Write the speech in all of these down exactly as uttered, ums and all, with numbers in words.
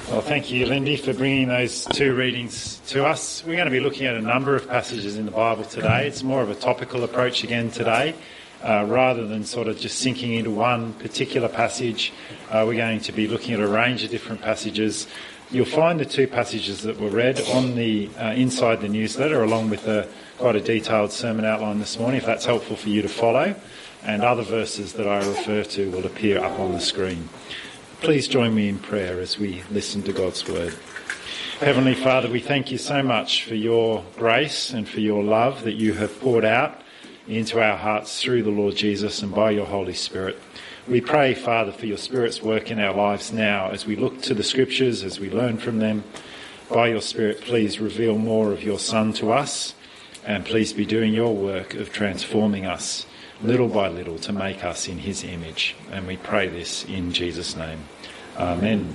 Well, thank you, Lindy, for bringing those two readings to us. We're going to be looking at a number of passages in the Bible today. It's more of a topical approach again today. Uh, rather than sort of just sinking into one particular passage, uh, we're going to be looking at a range of different passages. You'll find the two passages that were read on the uh, inside the newsletter, along with a, quite a detailed sermon outline this morning, if that's helpful for you to follow. And other verses that I refer to will appear up on the screen. Please join me in prayer as we listen to God's word. Heavenly Father, we thank you so much for your grace and for your love that you have poured out into our hearts through the Lord Jesus and by your Holy Spirit. We pray, Father, for your Spirit's work in our lives now as we look to the Scriptures, as we learn from them. By your Spirit, please reveal more of your Son to us, and please be doing your work of transforming us little by little to make us in his image. And we pray this in Jesus' name. Amen.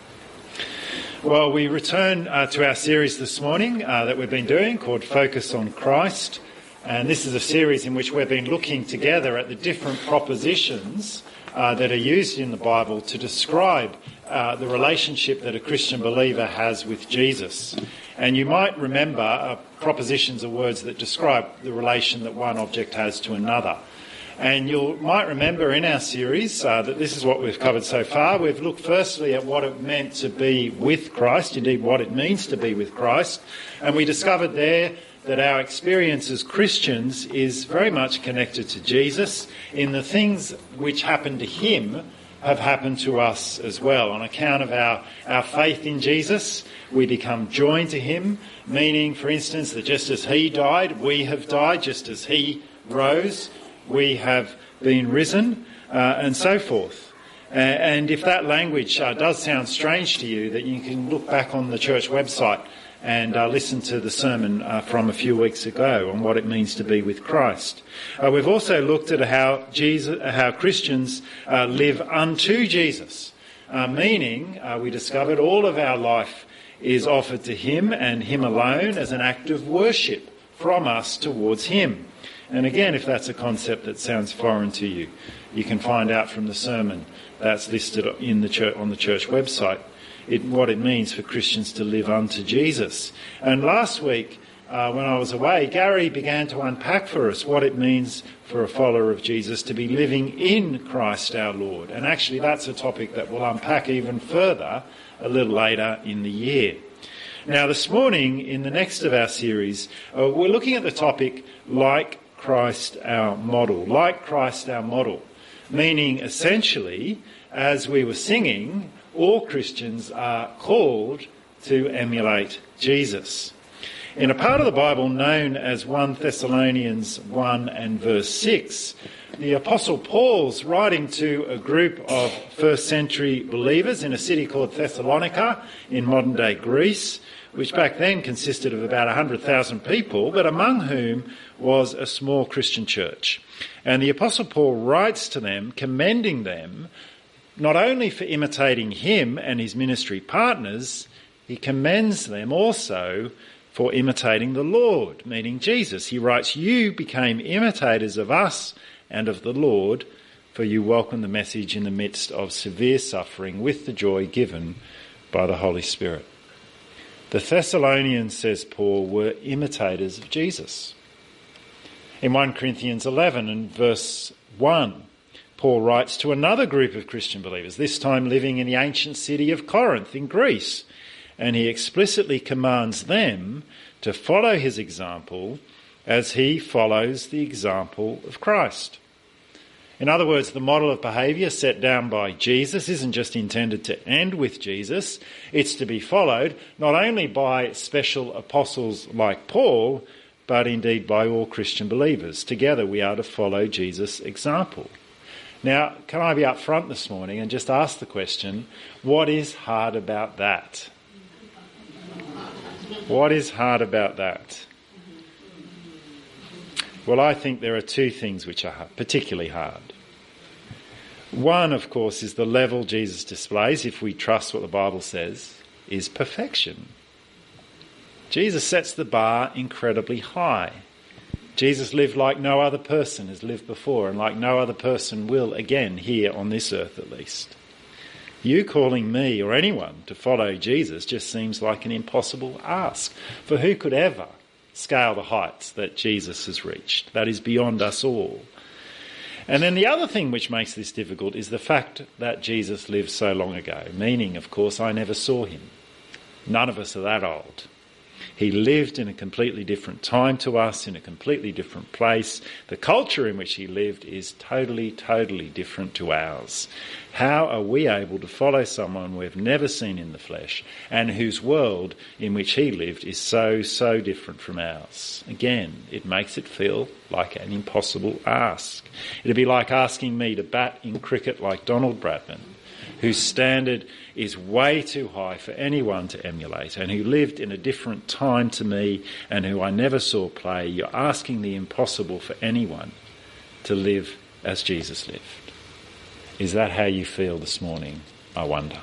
Well, we return uh, to our series this morning uh, that we've been doing called Focus on Christ. And this is a series in which we've been looking together at the different propositions uh, that are used in the Bible to describe uh, the relationship that a Christian believer has with Jesus. And you might remember uh, propositions are words that describe the relation that one object has to another. And you might remember in our series uh, that this is what we've covered so far. We've looked firstly at what it meant to be with Christ, indeed what it means to be with Christ. And we discovered there that our experience as Christians is very much connected to Jesus, in the things which happened to him have happened to us as well. On account of our, our faith in Jesus, we become joined to him, meaning, for instance, that just as he died, we have died, just as he rose, we have been risen, uh, and so forth. Uh, and if that language uh, does sound strange to you, that you can look back on the church website and uh, listen to the sermon uh, from a few weeks ago on what it means to be with Christ. Uh, we've also looked at how Jesus, how Christians uh, live unto Jesus, uh, meaning uh, we discovered all of our life is offered to him and him alone as an act of worship from us towards him. And again, if that's a concept that sounds foreign to you, you can find out from the sermon that's listed in the church, on the church website. It, what it means for Christians to live unto Jesus. And last week, uh, when I was away, Gary began to unpack for us what it means for a follower of Jesus to be living in Christ our Lord. And actually that's a topic that we'll unpack even further a little later in the year. Now this morning, in the next of our series, uh, we're looking at the topic, like Christ our model. Like Christ our model. Meaning, essentially, as we were singing, all Christians are called to emulate Jesus. In a part of the Bible known as First Thessalonians one and verse six, the Apostle Paul's writing to a group of first century believers in a city called Thessalonica in modern day Greece, which back then consisted of about one hundred thousand people, but among whom was a small Christian church. And the Apostle Paul writes to them, commending them not only for imitating him and his ministry partners, he commends them also for imitating the Lord, meaning Jesus. He writes, "You became imitators of us and of the Lord, for you welcomed the message in the midst of severe suffering with the joy given by the Holy Spirit." The Thessalonians, says Paul, were imitators of Jesus. In First Corinthians eleven and verse one, Paul writes to another group of Christian believers, this time living in the ancient city of Corinth in Greece, and he explicitly commands them to follow his example as he follows the example of Christ. In other words, the model of behaviour set down by Jesus isn't just intended to end with Jesus, it's to be followed not only by special apostles like Paul, but indeed by all Christian believers. Together we are to follow Jesus' example. Now, can I be up front this morning and just ask the question, what is hard about that? What is hard about that? Well, I think there are two things which are particularly hard. One, of course, is the level Jesus displays, if we trust what the Bible says, is perfection. Jesus sets the bar incredibly high. Jesus lived like no other person has lived before, and like no other person will again here on this earth at least. You calling me or anyone to follow Jesus just seems like an impossible ask. For who could ever scale the heights that Jesus has reached? That is beyond us all. And then the other thing which makes this difficult is the fact that Jesus lived so long ago, meaning, of course, I never saw him. None of us are that old. He lived in a completely different time to us, in a completely different place. The culture in which he lived is totally, totally different to ours. How are we able to follow someone we've never seen in the flesh and whose world in which he lived is so, so different from ours? Again, it makes it feel like an impossible ask. It'd be like asking me to bat in cricket like Donald Bradman, whose standard is way too high for anyone to emulate and who lived in a different time to me and who I never saw play. You're asking the impossible for anyone to live as Jesus lived. Is that how you feel this morning, I wonder?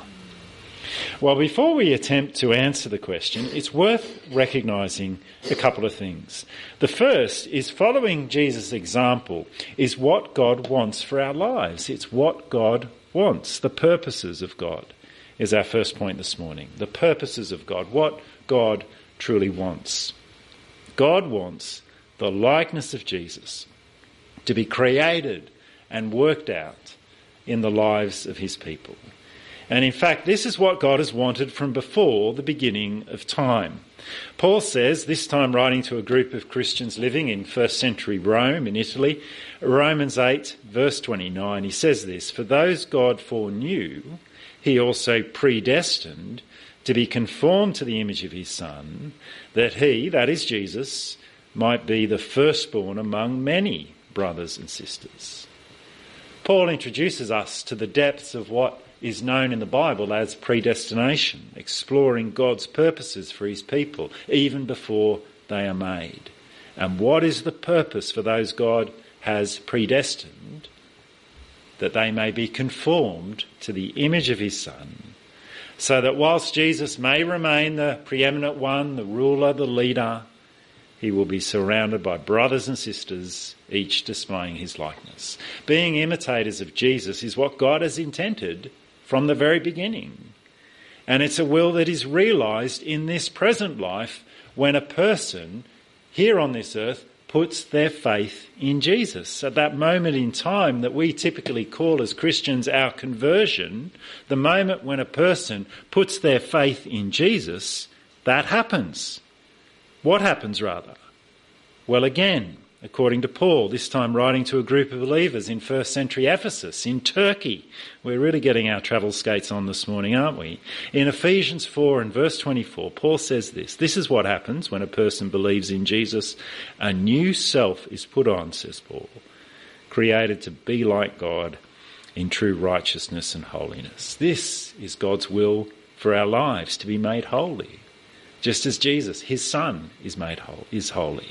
Well, before we attempt to answer the question, it's worth recognising a couple of things. The first is following Jesus' example is what God wants for our lives. It's what God wants, the purposes of God is our first point this morning. The purposes of God, what God truly wants. God wants the likeness of Jesus to be created and worked out in the lives of his people. And in fact, this is what God has wanted from before the beginning of time. Paul says, this time writing to a group of Christians living in first century Rome in Italy, Romans eight verse twenty-nine, he says this, "For those God foreknew, he also predestined to be conformed to the image of his Son, that he," that is Jesus, "might be the firstborn among many brothers and sisters." Paul introduces us to the depths of what is known in the Bible as predestination, exploring God's purposes for his people, even before they are made. And what is the purpose for those God has predestined? That they may be conformed to the image of his Son, so that whilst Jesus may remain the preeminent one, the ruler, the leader, he will be surrounded by brothers and sisters, each displaying his likeness. Being imitators of Jesus is what God has intended from the very beginning. And it's a will that is realised in this present life when a person here on this earth puts their faith in Jesus. At that moment in time that we typically call as Christians our conversion, the moment when a person puts their faith in Jesus, that happens. What happens rather? Well, again, according to Paul, this time writing to a group of believers in first century Ephesus, in Turkey. We're really getting our travel skates on this morning, aren't we? In Ephesians four and verse twenty-four, Paul says this, "This is what happens when a person believes in Jesus. A new self is put on," says Paul, "created to be like God in true righteousness and holiness." This is God's will for our lives, to be made holy, just as Jesus, his Son, is made whole, is holy.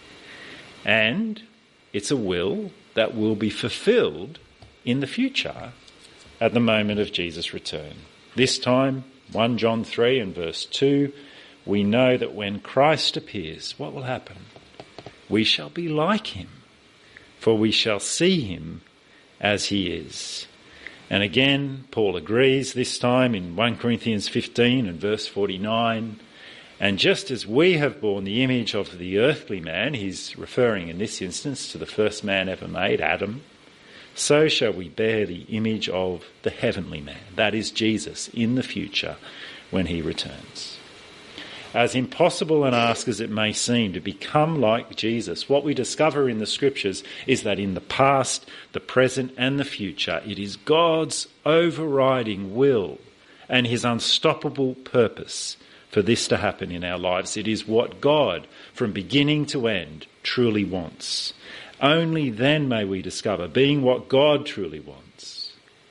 And it's a will that will be fulfilled in the future at the moment of Jesus' return. This time, First John three and verse two, we know that when Christ appears, what will happen? We shall be like him, for we shall see him as he is. And again, Paul agrees, this time in First Corinthians fifteen and verse forty-nine, "And just as we have borne the image of the earthly man," he's referring in this instance to the first man ever made, Adam, "so shall we bear the image of the heavenly man," that is Jesus, in the future when he returns. As impossible an ask as it may seem to become like Jesus, what we discover in the scriptures is that in the past, the present and the future, it is God's overriding will and his unstoppable purpose for this to happen in our lives. It is what God, from beginning to end, truly wants. Only then may we discover, being what God truly wants,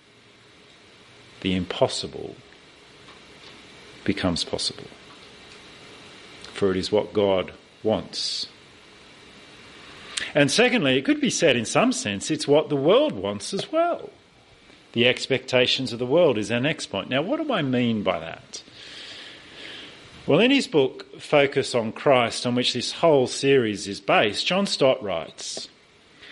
the impossible becomes possible. For it is what God wants. And secondly, it could be said in some sense, it's what the world wants as well. The expectations of the world is our next point. Now, what do I mean by that? Well, in his book, Focus on Christ, on which this whole series is based, John Stott writes,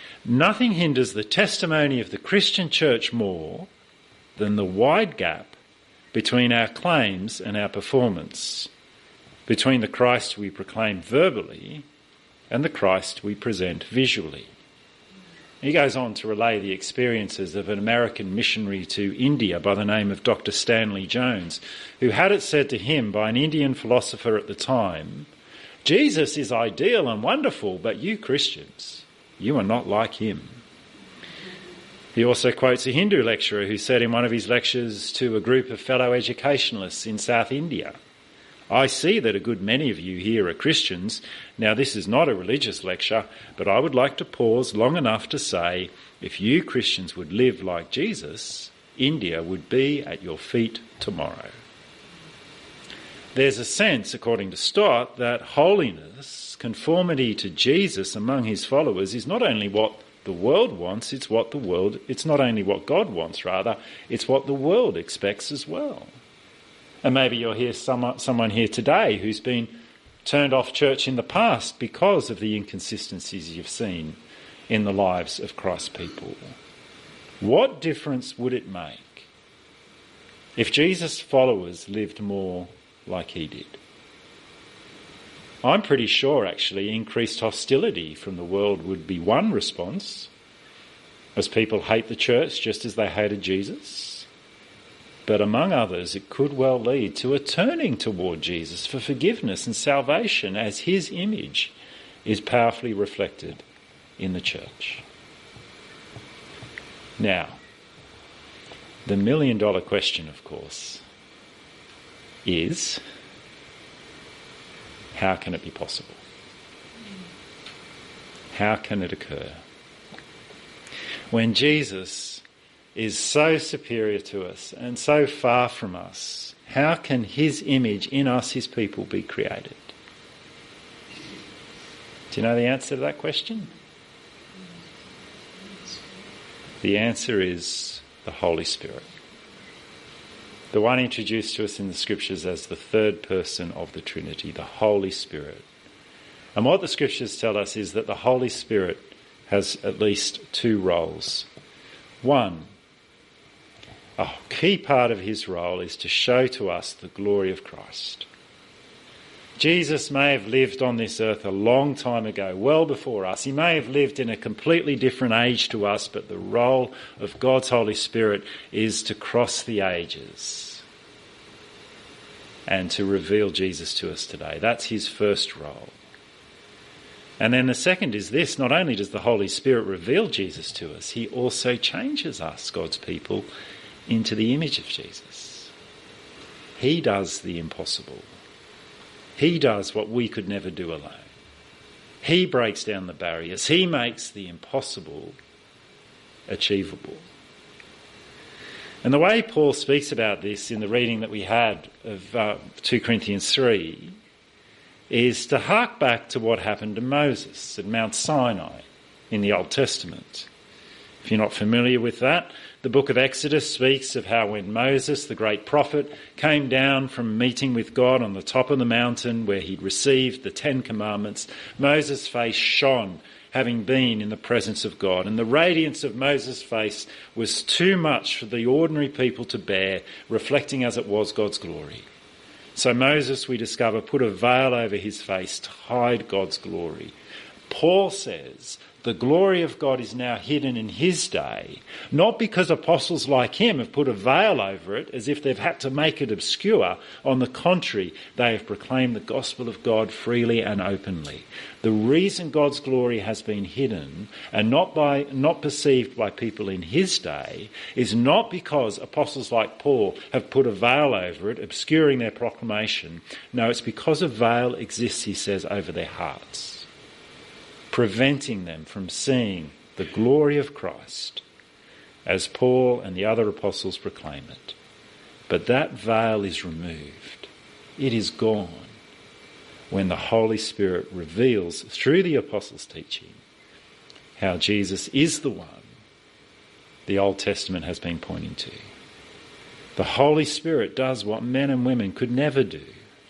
"Nothing hinders the testimony of the Christian church more than the wide gap between our claims and our performance, between the Christ we proclaim verbally and the Christ we present visually. He goes on to relay the experiences of an American missionary to India by the name of Doctor Stanley Jones, who had it said to him by an Indian philosopher at the time, "Jesus is ideal and wonderful, but you Christians, you are not like him." He also quotes a Hindu lecturer who said in one of his lectures to a group of fellow educationalists in South India, "I see that a good many of you here are Christians. Now, this is not a religious lecture, but I would like to pause long enough to say, if you Christians would live like Jesus, India would be at your feet tomorrow." There's a sense, according to Stott, that holiness, conformity to Jesus among his followers is not only what the world wants, it's what the world, it's not only what God wants, rather, it's what the world expects as well. And maybe you'll hear someone, someone here today who's been turned off church in the past because of the inconsistencies you've seen in the lives of Christ's people. What difference would it make if Jesus' followers lived more like he did? I'm pretty sure, actually, increased hostility from the world would be one response, as people hate the church just as they hated Jesus. But among others, it could well lead to a turning toward Jesus for forgiveness and salvation as his image is powerfully reflected in the church. Now, the million dollar question, of course, is, how can it be possible? How can it occur? When Jesus is so superior to us and so far from us, how can his image in us, his people, be created? Do you know the answer to that question? The answer is the Holy Spirit. The one introduced to us in the Scriptures as the third person of the Trinity, the Holy Spirit. And what the Scriptures tell us is that the Holy Spirit has at least two roles. One, a key part of his role is to show to us the glory of Christ. Jesus may have lived on this earth a long time ago, well before us. He may have lived in a completely different age to us, but the role of God's Holy Spirit is to cross the ages and to reveal Jesus to us today. That's his first role. And then the second is this: not only does the Holy Spirit reveal Jesus to us, he also changes us, God's people, into the image of Jesus. He does the impossible. He does what we could never do alone. He breaks down the barriers. He makes the impossible achievable. And the way Paul speaks about this in the reading that we had of uh, Second Corinthians three is to hark back to what happened to Moses at Mount Sinai in the Old Testament. If you're not familiar with that, the book of Exodus speaks of how when Moses, the great prophet, came down from meeting with God on the top of the mountain where he'd received the Ten Commandments, Moses' face shone, having been in the presence of God. And the radiance of Moses' face was too much for the ordinary people to bear, reflecting as it was God's glory. So Moses, we discover, put a veil over his face to hide God's glory. Paul says the glory of God is now hidden in his day, not because apostles like him have put a veil over it as if they've had to make it obscure. On the contrary, they have proclaimed the gospel of God freely and openly. The reason God's glory has been hidden and not by not perceived by people in his day is not because apostles like Paul have put a veil over it, obscuring their proclamation. No, it's because a veil exists, he says, over their hearts, preventing them from seeing the glory of Christ as Paul and the other apostles proclaim it. But that veil is removed. It is gone when the Holy Spirit reveals through the apostles' teaching how Jesus is the one the Old Testament has been pointing to. The Holy Spirit does what men and women could never do.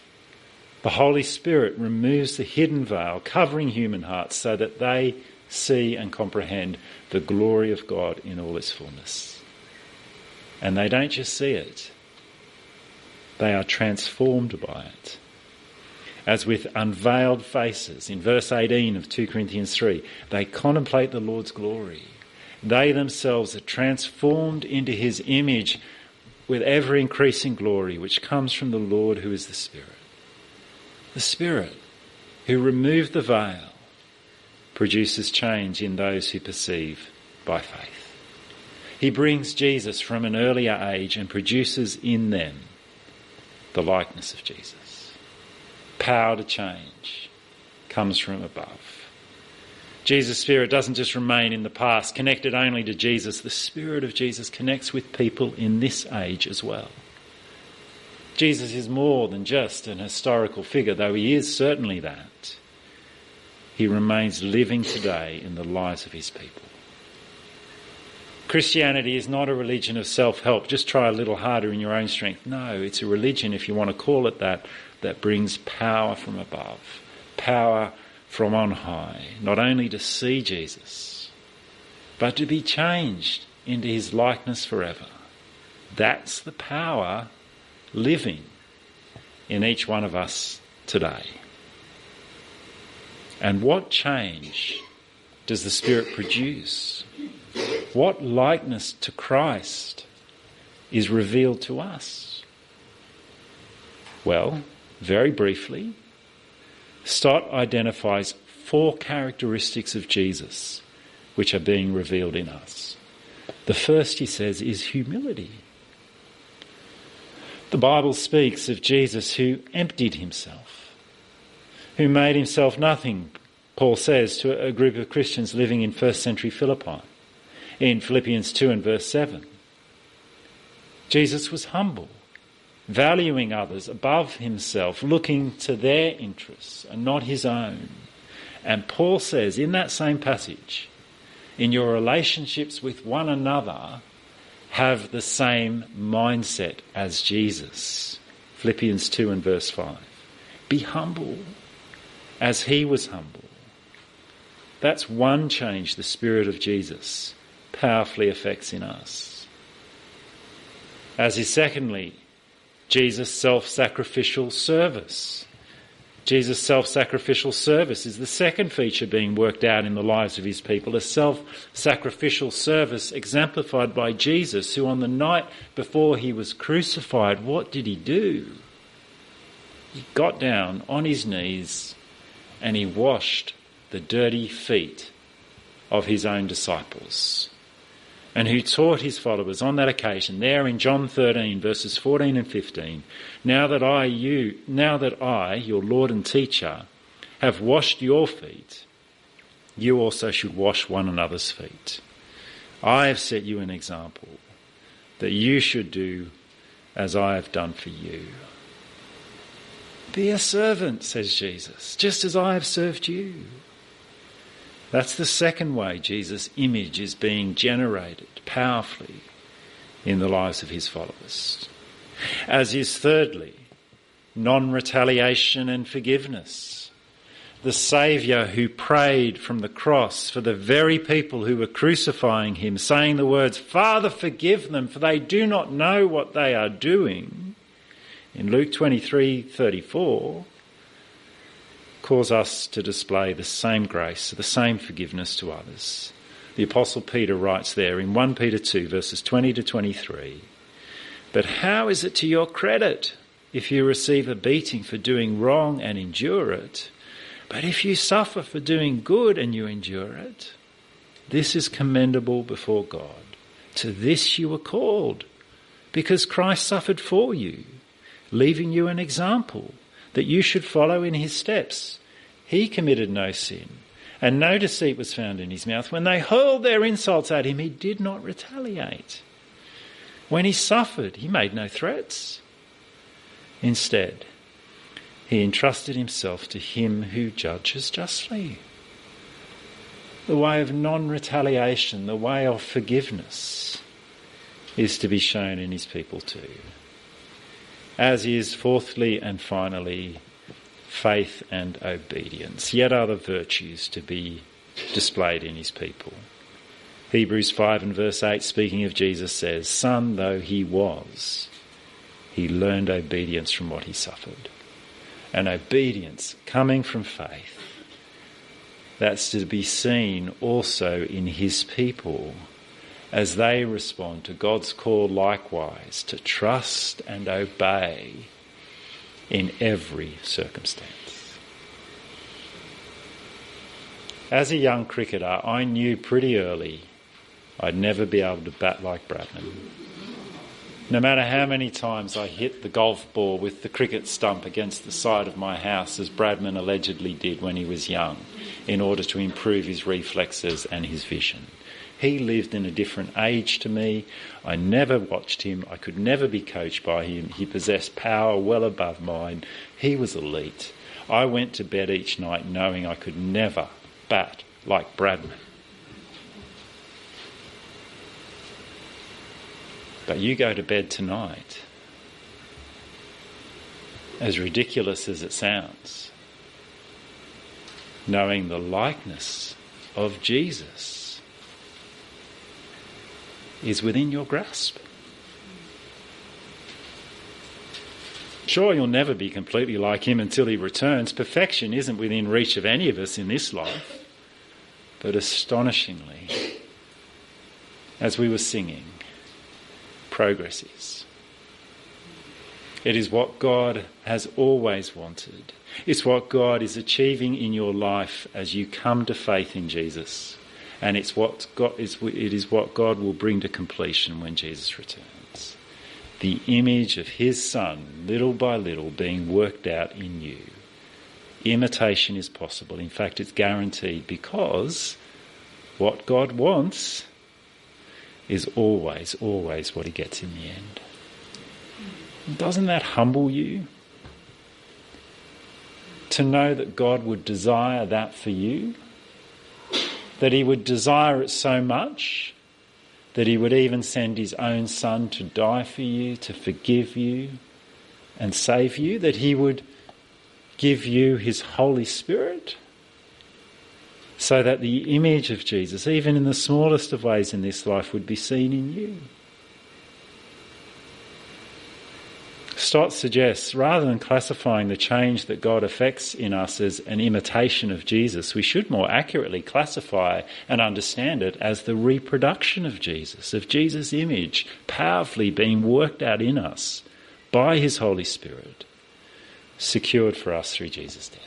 The Holy Spirit removes the hidden veil covering human hearts so that they see and comprehend the glory of God in all its fullness. And they don't just see it, They are transformed by it. As with unveiled faces, in verse eighteen of two Corinthians three, they contemplate the Lord's glory. They themselves are transformed into his image with ever-increasing glory, which comes from the Lord who is the Spirit. The Spirit, who removed the veil, produces change in those who perceive by faith. He brings Jesus from an earlier age and produces in them the likeness of Jesus. Power to change comes from above. Jesus' Spirit doesn't just remain in the past, connected only to Jesus. The Spirit of Jesus connects with people in this age as well. Jesus is more than just an historical figure, though he is certainly that. He remains living today in the lives of his people. Christianity is not a religion of self-help. Just try a little harder in your own strength. No, it's a religion, if you want to call it that, that brings power from above, power from on high, not only to see Jesus, but to be changed into his likeness forever. That's the power living in each one of us today. And what change does the Spirit produce? What likeness to Christ is revealed to us? Well, very briefly, Stott identifies four characteristics of Jesus which are being revealed in us. The first, he says, is humility. The Bible speaks of Jesus who emptied himself, who made himself nothing, Paul says to a group of Christians living in first century Philippi in Philippians two and verse seven. Jesus was humble, valuing others above himself, looking to their interests and not his own. And Paul says in that same passage, in your relationships with one another, have the same mindset as Jesus. Philippians two and verse five. Be humble as he was humble. That's one change the Spirit of Jesus powerfully affects in us. As is secondly, Jesus' self-sacrificial service. Jesus' self-sacrificial service is the second feature being worked out in the lives of his people, a self-sacrificial service exemplified by Jesus, who on the night before he was crucified, what did he do? He got down on his knees and he washed the dirty feet of his own disciples, and who taught his followers on that occasion, there in John thirteen, verses fourteen and fifteen, now that I, you, now that I, your Lord and teacher, have washed your feet, you also should wash one another's feet. I have set you an example that you should do as I have done for you. Be a servant, says Jesus, just as I have served you. That's the second way Jesus' image is being generated powerfully in the lives of his followers. As is thirdly, non-retaliation and forgiveness. The Saviour who prayed from the cross for the very people who were crucifying him, saying the words, Father, forgive them, for they do not know what they are doing, in Luke twenty-three thirty-four, cause us to display the same grace, the same forgiveness to others. The Apostle Peter writes there in First Peter two, verses twenty to twenty-three, but how is it to your credit if you receive a beating for doing wrong and endure it? But if you suffer for doing good and you endure it, this is commendable before God. To this you were called, because Christ suffered for you, leaving you an example that you should follow in his steps. He committed no sin, and no deceit was found in his mouth. When they hurled their insults at him, he did not retaliate. When he suffered, he made no threats. Instead, he entrusted himself to him who judges justly. The way of non-retaliation, the way of forgiveness, is to be shown in his people too. As is, fourthly and finally, faith and obedience, yet other virtues to be displayed in his people. Hebrews five and verse eight, speaking of Jesus, says, Son though he was, he he learned obedience from what he suffered. And obedience coming from faith, that's to be seen also in his people as they respond to God's call likewise to trust and obey in every circumstance. As a young cricketer, I knew pretty early I'd never be able to bat like Bradman. No matter how many times I hit the golf ball with the cricket stump against the side of my house, as Bradman allegedly did when he was young, in order to improve his reflexes and his vision. He lived in a different age to me. I never watched him. I could never be coached by him. He possessed power well above mine. He was elite. I went to bed each night knowing I could never bat like Bradman. But you go to bed tonight, as ridiculous as it sounds, knowing the likeness of Jesus is within your grasp. Sure, you'll never be completely like him until he returns. Perfection isn't within reach of any of us in this life. But astonishingly, as we were singing, progress is. It is what God has always wanted. It's what God is achieving in your life as you come to faith in Jesus. And it's what God is, it is what God will bring to completion when Jesus returns. The image of his Son, little by little, being worked out in you. Imitation is possible. In fact, it's guaranteed, because what God wants is always, always what he gets in the end. Doesn't that humble you? To know that God would desire that for you? That he would desire it so much that he would even send his own Son to die for you, to forgive you and save you? That he would give you his Holy Spirit so that the image of Jesus, even in the smallest of ways in this life, would be seen in you? Stott suggests, rather than classifying the change that God effects in us as an imitation of Jesus, we should more accurately classify and understand it as the reproduction of Jesus, of Jesus' image, powerfully being worked out in us by his Holy Spirit, secured for us through Jesus' death.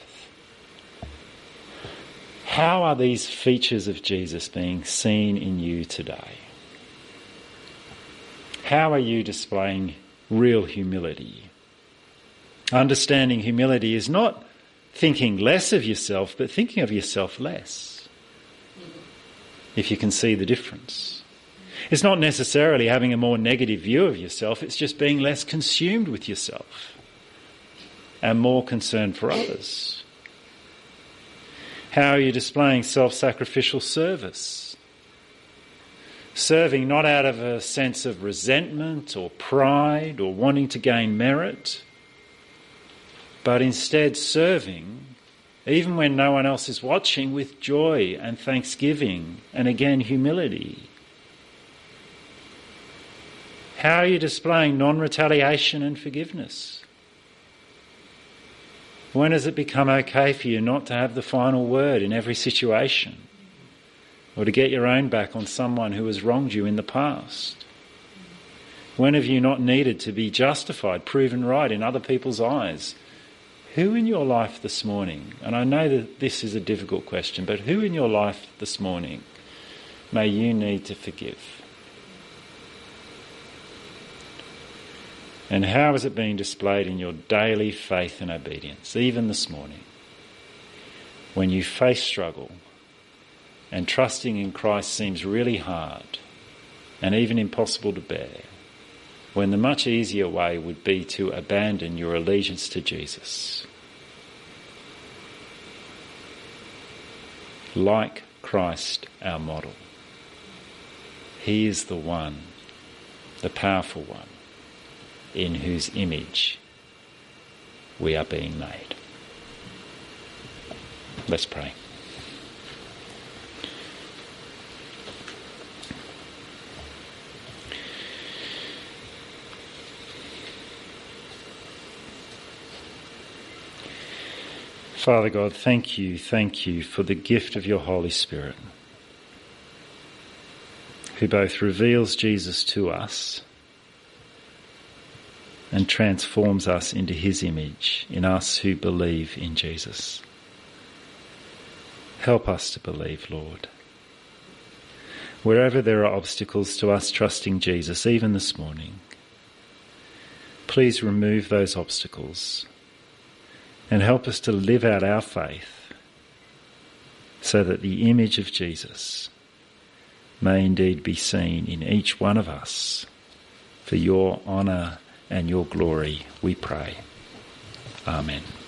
How are these features of Jesus being seen in you today? How are you displaying real humility? Understanding humility is not thinking less of yourself, but thinking of yourself less, if you can see the difference. It's not necessarily having a more negative view of yourself, it's just being less consumed with yourself and more concerned for others. How are you displaying self-sacrificial service? Serving not out of a sense of resentment or pride or wanting to gain merit, but instead serving, even when no one else is watching, with joy and thanksgiving and again humility. How are you displaying non-retaliation and forgiveness? When has it become okay for you not to have the final word in every situation, or to get your own back on someone who has wronged you in the past? When have you not needed to be justified, proven right in other people's eyes? Who in your life this morning, and I know that this is a difficult question, but who in your life this morning may you need to forgive? And how is it being displayed in your daily faith and obedience, even this morning, when you face struggle and trusting in Christ seems really hard and even impossible to bear, when the much easier way would be to abandon your allegiance to Jesus? Like Christ, our model. He is the one, the powerful one, in whose image we are being made. Let's pray. Father God, thank you, thank you for the gift of your Holy Spirit, who both reveals Jesus to us and transforms us into his image in us who believe in Jesus. Help us to believe, Lord. Wherever there are obstacles to us trusting Jesus, even this morning, please remove those obstacles and help us to live out our faith so that the image of Jesus may indeed be seen in each one of us. For your honour and your glory, we pray. Amen.